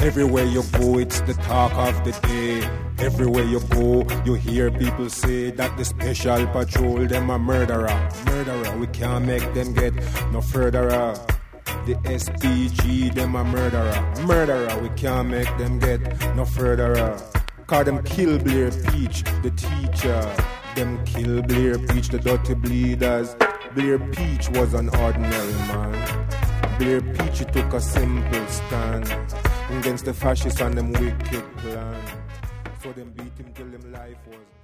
Everywhere you go, it's the talk of the day. Everywhere you go, you hear people say that the special patrol, them a murderer. Murderer, we can't make them get no furtherer. The SPG, them a murderer. Murderer, we can't make them get no furtherer. Cause them kill Blair Peach, the teacher. Them kill Blair Peach, the dirty bleeders. Blair Peach was an ordinary man. Blair Peach, he took a simple stand against the fascists and them wicked plan. So them beat him till them life was